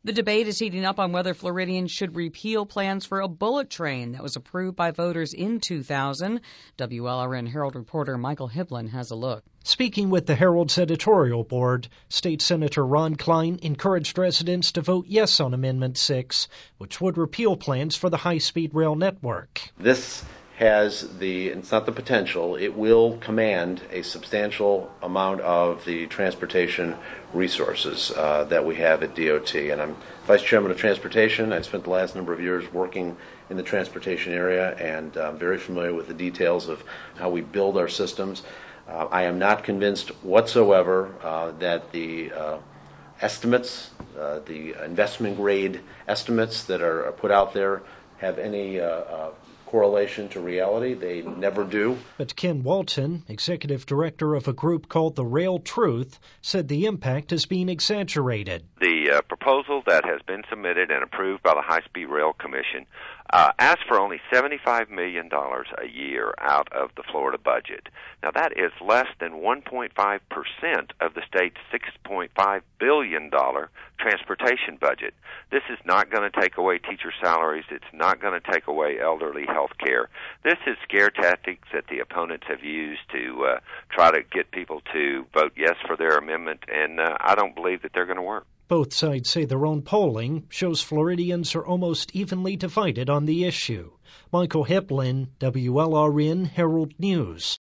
The debate is heating up on whether Floridians should repeal plans for a bullet train that was approved by voters in 2000. WLRN Herald reporter Michael Hiblin has a look. Speaking with the Herald's editorial board, State Senator Ron Klein encouraged residents to vote yes on Amendment 6, which would repeal plans for the high-speed rail network. This has it's not the potential, it will command a substantial amount of the transportation resources that we have at DOT. And I'm Vice Chairman of Transportation. I spent the last number of years working in the transportation area, and I'm very familiar with the details of how we build our systems. I am not convinced whatsoever that the estimates, the investment grade estimates that are put out there have any correlation to reality. They never do. But Ken Walton, executive director of a group called The Rail Truth, said the impact is being exaggerated. The proposal that has been submitted and approved by the High-Speed Rail Commission asks for only $75 million a year out of the Florida budget. Now, that is less than 1.5% of the state's $6.5 billion transportation budget. This is not going to take away teacher salaries. It's not going to take away elderly health care. This is scare tactics that the opponents have used to try to get people to vote yes for their amendment, and I don't believe that they're going to work. Both sides say their own polling shows Floridians are almost evenly divided on the issue. Michael Hiblin, WLRN Herald News.